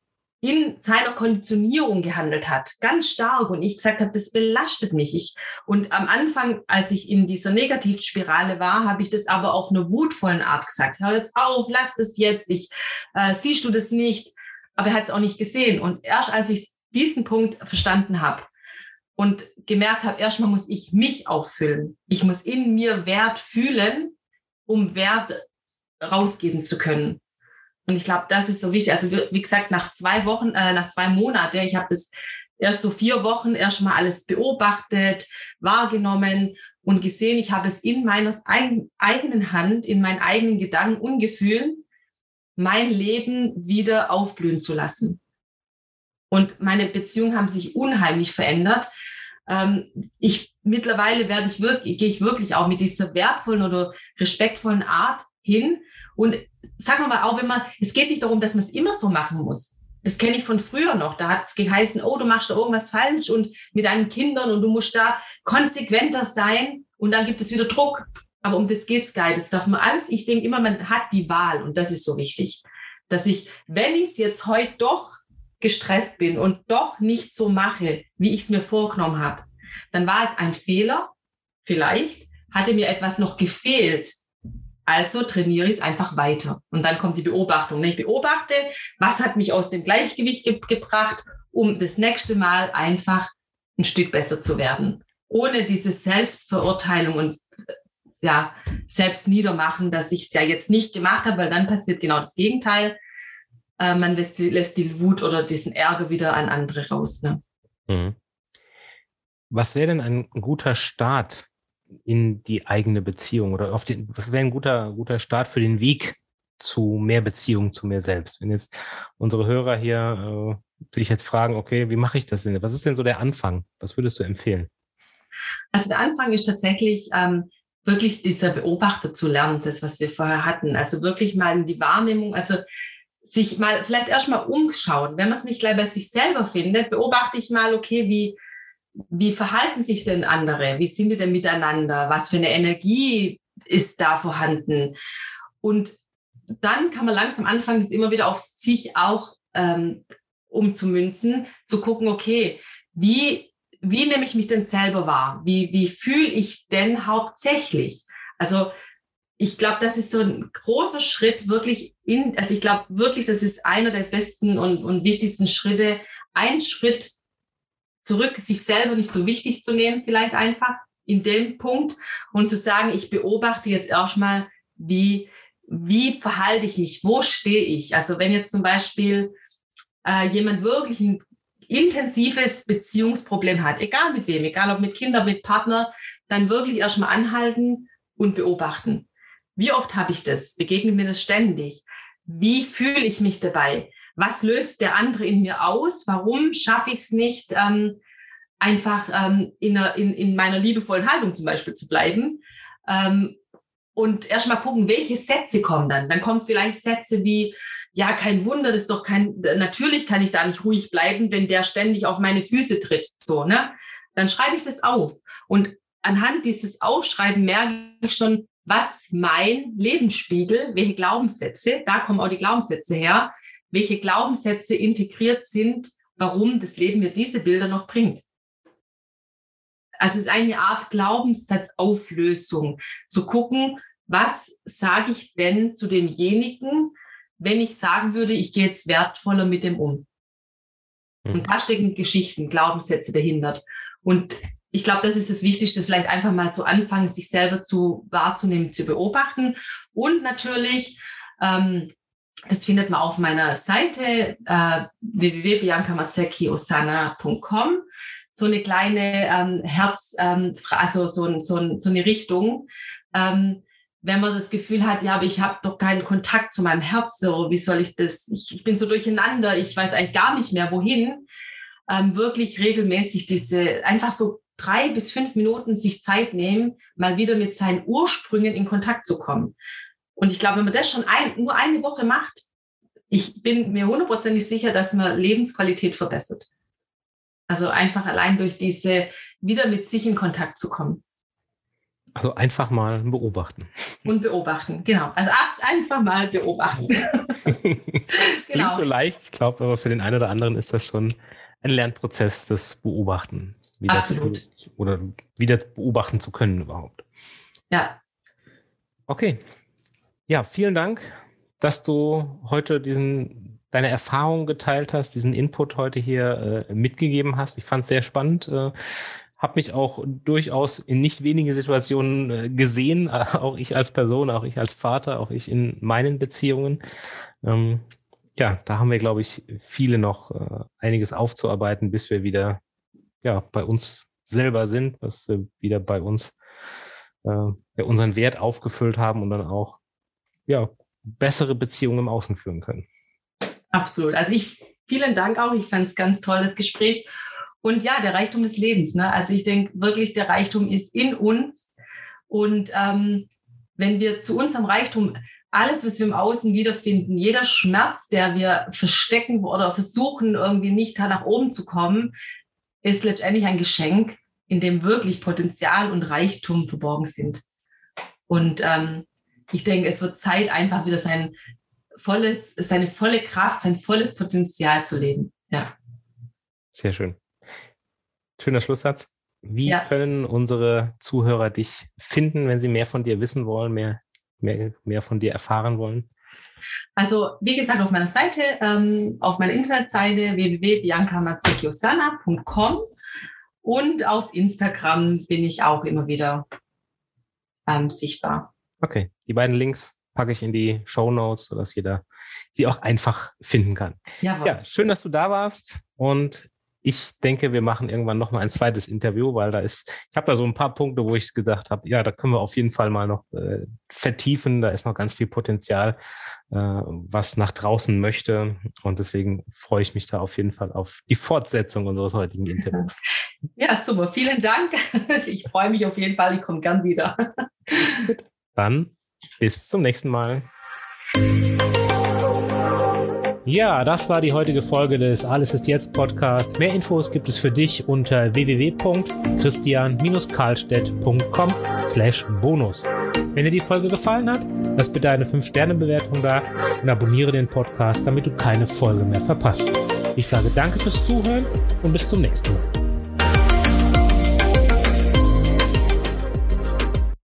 in seiner Konditionierung gehandelt hat, ganz stark. Und ich gesagt habe, das belastet mich. Ich, und am Anfang, als ich in dieser Negativspirale war, habe ich das aber auf einer wutvollen Art gesagt. Hör jetzt auf, lass das jetzt, ich, äh, siehst du das nicht? Aber er hat es auch nicht gesehen. Und erst als ich diesen Punkt verstanden habe und gemerkt habe, erstmal muss ich mich auffüllen. Ich muss in mir Wert fühlen, um Wert rausgeben zu können. Und ich glaube, das ist so wichtig. Also wie gesagt, nach zwei Wochen, äh, nach zwei Monaten, ich habe das erst so vier Wochen erst mal alles beobachtet, wahrgenommen und gesehen, ich habe es in meiner eigenen Hand, in meinen eigenen Gedanken und Gefühlen, mein Leben wieder aufblühen zu lassen. Und meine Beziehungen haben sich unheimlich verändert. Ähm, ich mittlerweile werde ich wirklich, gehe ich wirklich auch mit dieser wertvollen oder respektvollen Art hin. Und sagen wir mal auch, wenn man, es geht nicht darum, dass man es immer so machen muss. Das kenne ich von früher noch. Da hat es geheißen, oh, du machst da irgendwas falsch und mit deinen Kindern und du musst da konsequenter sein und dann gibt es wieder Druck. Aber um das geht's gar nicht. Das darf man alles. Ich denke immer, man hat die Wahl und das ist so wichtig, dass ich, wenn ich es jetzt heute doch gestresst bin und doch nicht so mache, wie ich es mir vorgenommen habe, dann war es ein Fehler. Vielleicht hatte mir etwas noch gefehlt. Also trainiere ich es einfach weiter. Und dann kommt die Beobachtung. Ich beobachte, was hat mich aus dem Gleichgewicht ge- gebracht, um das nächste Mal einfach ein Stück besser zu werden. Ohne diese Selbstverurteilung und ja, selbst niedermachen, dass ich es ja jetzt nicht gemacht habe, weil dann passiert genau das Gegenteil. Äh, man lässt die, lässt die Wut oder diesen Ärger wieder an andere raus. Ne? Mhm. Was wäre denn ein guter Start in die eigene Beziehung oder auf den, was wäre ein guter, guter Start für den Weg zu mehr Beziehung zu mir selbst? Wenn jetzt unsere Hörer hier äh, sich jetzt fragen, okay, wie mache ich das denn? Was ist denn so der Anfang? Was würdest du empfehlen? Also der Anfang ist tatsächlich ähm, wirklich dieser Beobachter zu lernen, das, was wir vorher hatten. Also wirklich mal in die Wahrnehmung, also sich mal vielleicht erstmal umschauen. Wenn man es nicht gleich bei sich selber findet, beobachte ich mal, okay, wie Wie verhalten sich denn andere? Wie sind die denn miteinander? Was für eine Energie ist da vorhanden? Und dann kann man langsam anfangen, das immer wieder auf sich auch ähm, umzumünzen, zu gucken, okay, wie, wie nehme ich mich denn selber wahr? Wie, wie fühle ich denn hauptsächlich? Also ich glaube, das ist so ein großer Schritt wirklich in, also ich glaube wirklich, das ist einer der besten und, und wichtigsten Schritte, ein Schritt zurück, sich selber nicht so wichtig zu nehmen, vielleicht einfach in dem Punkt und zu sagen, ich beobachte jetzt erstmal, wie, wie verhalte ich mich, wo stehe ich? Also wenn jetzt zum Beispiel äh, jemand wirklich ein intensives Beziehungsproblem hat, egal mit wem, egal ob mit Kindern, mit Partner, dann wirklich erstmal anhalten und beobachten. Wie oft habe ich das? Begegnet mir das ständig? Wie fühle ich mich dabei? Was löst der andere in mir aus? Warum schaffe ich es nicht, ähm, einfach ähm, in, einer, in, in meiner liebevollen Haltung zum Beispiel zu bleiben? Ähm, und erstmal gucken, welche Sätze kommen dann. Dann kommen vielleicht Sätze wie, ja, kein Wunder, das ist doch kein, natürlich kann ich da nicht ruhig bleiben, wenn der ständig auf meine Füße tritt, so, ne? Dann schreibe ich das auf. Und anhand dieses Aufschreiben merke ich schon, was mein Leben spiegelt, welche Glaubenssätze, da kommen auch die Glaubenssätze her, welche Glaubenssätze integriert sind, warum das Leben mir diese Bilder noch bringt. Also es ist eine Art Glaubenssatzauflösung, zu gucken, was sage ich denn zu demjenigen, wenn ich sagen würde, ich gehe jetzt wertvoller mit dem um. Mhm. Und da stecken Geschichten, Glaubenssätze dahinter. Und ich glaube, das ist das Wichtigste, vielleicht einfach mal so anfangen, sich selber zu wahrzunehmen, zu beobachten. Und natürlich, ähm, das findet man auf meiner Seite äh, w w w punkt bianca mazzecchi osana punkt com. So eine kleine ähm, Herz, ähm, also so, so, so eine Richtung. Ähm, wenn man das Gefühl hat, ja, aber ich habe doch keinen Kontakt zu meinem Herz, so, wie soll ich das, ich, ich bin so durcheinander, ich weiß eigentlich gar nicht mehr, wohin, ähm, wirklich regelmäßig diese, einfach so drei bis fünf Minuten sich Zeit nehmen, mal wieder mit seinen Ursprüngen in Kontakt zu kommen. Und ich glaube, wenn man das schon ein, nur eine Woche macht, ich bin mir hundertprozentig sicher, dass man Lebensqualität verbessert. Also einfach allein durch diese, wieder mit sich in Kontakt zu kommen. Also einfach mal beobachten. Und beobachten, genau. Also einfach mal beobachten. Klingt genau. So leicht, ich glaube, aber für den einen oder anderen ist das schon ein Lernprozess, das Beobachten. Wie Absolut. Das, oder wieder beobachten zu können überhaupt. Ja. Okay. Ja, vielen Dank, dass du heute diesen, deine Erfahrungen geteilt hast, diesen Input heute hier äh, mitgegeben hast. Ich fand es sehr spannend. Äh, habe mich auch durchaus in nicht wenige Situationen äh, gesehen, äh, auch ich als Person, auch ich als Vater, auch ich in meinen Beziehungen. Ähm, ja, da haben wir, glaube ich, viele noch äh, einiges aufzuarbeiten, bis wir wieder ja, bei uns selber sind, dass wir wieder bei uns äh, ja, unseren Wert aufgefüllt haben und dann auch ja, bessere Beziehungen im Außen führen können. Absolut. Also ich, vielen Dank auch. Ich fand es ganz toll, das Gespräch. Und ja, der Reichtum des Lebens. Ne? Also ich denke wirklich, der Reichtum ist in uns. Und ähm, wenn wir zu unserem Reichtum alles, was wir im Außen wiederfinden, jeder Schmerz, der wir verstecken oder versuchen, irgendwie nicht nach oben zu kommen, ist letztendlich ein Geschenk, in dem wirklich Potenzial und Reichtum verborgen sind. Und ähm, ich denke, es wird Zeit, einfach wieder sein volles, seine volle Kraft, sein volles Potenzial zu leben. Ja. Sehr schön. Schöner Schlusssatz. Wie ja. können unsere Zuhörer dich finden, wenn sie mehr von dir wissen wollen, mehr, mehr, mehr von dir erfahren wollen? Also, wie gesagt, auf meiner Seite, ähm, auf meiner Internetseite w w w punkt bianca mazzecchi osana punkt com und auf Instagram bin ich auch immer wieder ähm, sichtbar. Okay, die beiden Links packe ich in die Shownotes, sodass jeder sie auch einfach finden kann. Jawohl. Ja, schön, dass du da warst und ich denke, wir machen irgendwann noch mal ein zweites Interview, weil da ist, ich habe da so ein paar Punkte, wo ich gedacht habe, ja, da können wir auf jeden Fall mal noch äh, vertiefen. Da ist noch ganz viel Potenzial, äh, was nach draußen möchte. Und deswegen freue ich mich da auf jeden Fall auf die Fortsetzung unseres heutigen Interviews. Ja, super. Vielen Dank. Ich freue mich auf jeden Fall. Ich komme gern wieder. Gut. Dann bis zum nächsten Mal. Ja, das war die heutige Folge des Alles ist jetzt Podcast. Mehr Infos gibt es für dich unter w w w punkt christian karlstedt punkt com slash bonus. Wenn dir die Folge gefallen hat, lass bitte eine fünf Sterne Bewertung da und abonniere den Podcast, damit du keine Folge mehr verpasst. Ich sage danke fürs Zuhören und bis zum nächsten Mal.